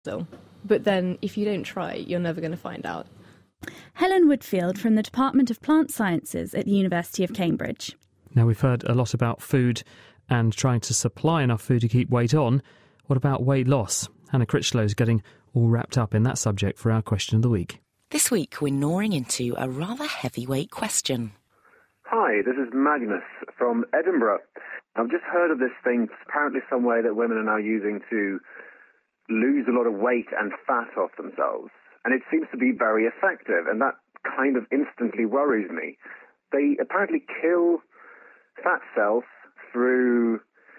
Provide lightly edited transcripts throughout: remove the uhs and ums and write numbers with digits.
So, but then if you don't try, you're never going to find out. Helen Woodfield from the Department of Plant Sciences at the University of Cambridge. Now, we've heard a lot about food and trying to supply enough food to keep weight on. What about weight loss? Hannah Critchlow's getting all wrapped up in that subject for our question of the week. This week we're gnawing into a rather heavyweight question. Hi, this is Magnus from Edinburgh. I've just heard of this thing, apparently some way that women are now using to lose a lot of weight and fat off themselves. And it seems to be very effective, and that kind of instantly worries me. They apparently kill fat cells through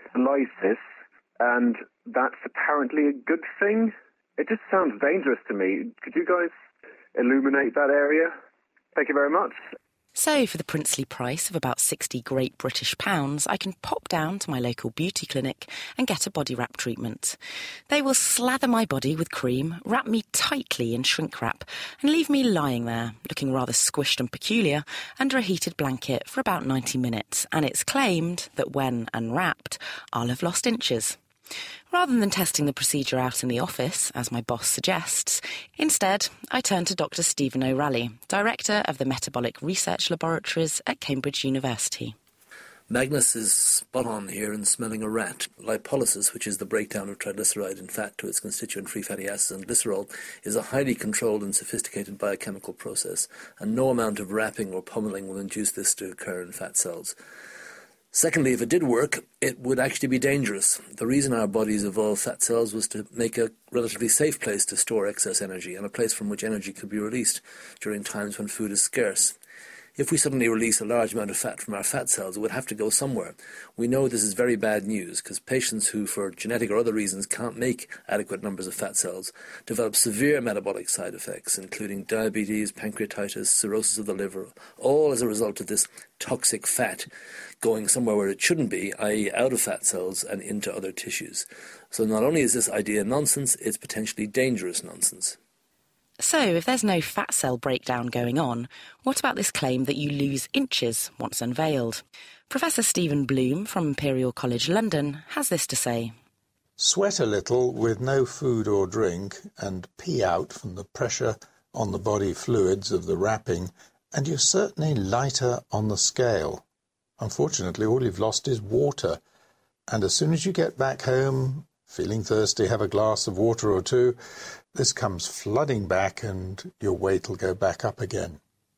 lysis, and that's apparently a good thing. It just sounds dangerous to me. Could you guys illuminate that area? Thank you very much. So, for the princely price of about 60 great British pounds, I can pop down to my local beauty clinic and get a body wrap treatment. They will slather my body with cream, wrap me tightly in shrink wrap, and leave me lying there, looking rather squished and peculiar, under a heated blanket for about 90 minutes, and it's claimed that when unwrapped, I'll have lost inches. Rather than testing the procedure out in the office, as my boss suggests, instead I turn to Dr. Stephen O'Ralley, Director of the Metabolic Research Laboratories at Cambridge University. Magnus is spot on here in smelling a rat. Lipolysis, which is the breakdown of triglyceride in fat to its constituent free fatty acids and glycerol, is a highly controlled and sophisticated biochemical process, and no amount of wrapping or pummeling will induce this to occur in fat cells. Secondly, if it did work, it would actually be dangerous. The reason our bodies evolved fat cells was to make a relatively safe place to store excess energy and a place from which energy could be released during times when food is scarce. If we suddenly release a large amount of fat from our fat cells, it would have to go somewhere. We know this is very bad news because patients who, for genetic or other reasons, can't make adequate numbers of fat cells develop severe metabolic side effects, including diabetes, pancreatitis, cirrhosis of the liver, all as a result of this toxic fat going somewhere where it shouldn't be, i.e. out of fat cells and into other tissues. So not only is this idea nonsense, it's potentially dangerous nonsense. So, if there's no fat cell breakdown going on, what about this claim that you lose inches once unveiled? Professor Stephen Bloom from Imperial College London has this to say. Sweat a little with no food or drink and pee out from the pressure on the body fluids of the wrapping, and you're certainly lighter on the scale. Unfortunately, all you've lost is water, and as soon as you get back home, feeling thirsty, have a glass of water or two, this comes flooding back and your weight will go back up again.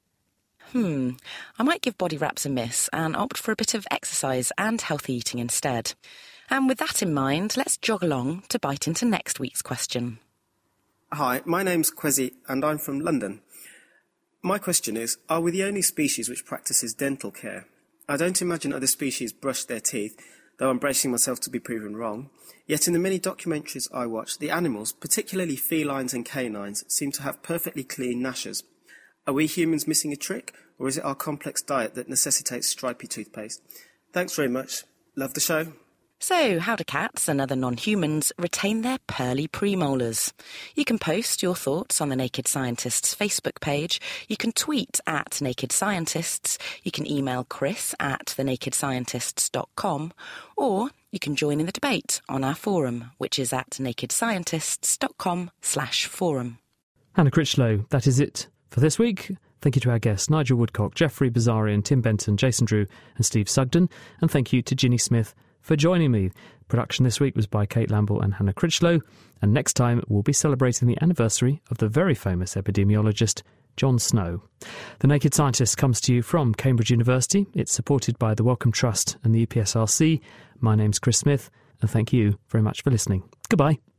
I might give body wraps a miss and opt for a bit of exercise and healthy eating instead. And with that in mind, let's jog along to bite into next week's question. Hi, my name's Kwesi and I'm from London. My question is, are we the only species which practices dental care? I don't imagine other species brush their teeth, though I'm bracing myself to be proven wrong. Yet in the many documentaries I watch, the animals, particularly felines and canines, seem to have perfectly clean gnashes. Are we humans missing a trick, or is it our complex diet that necessitates stripy toothpaste? Thanks very much. Love the show. So, how do cats and other non-humans retain their pearly premolars? You can post your thoughts on the Naked Scientists Facebook page, you can tweet at Naked Scientists, you can email Chris at thenakedscientists.com, or you can join in the debate on our forum, which is at nakedscientists.com/forum. Hannah Critchlow, that is it for this week. Thank you to our guests, Nigel Woodcock, Jeffrey Bazarian, Tim Benton, Jason Drew and Steve Sugden. And thank you to Ginny Smith for joining me. Production this week was by Kate Lamble and Hannah Critchlow. And next time we'll be celebrating the anniversary of the very famous epidemiologist John Snow. The Naked Scientist comes to you from Cambridge University. It's supported by the Wellcome Trust and the EPSRC. My name's Chris Smith, and thank you very much for listening. Goodbye.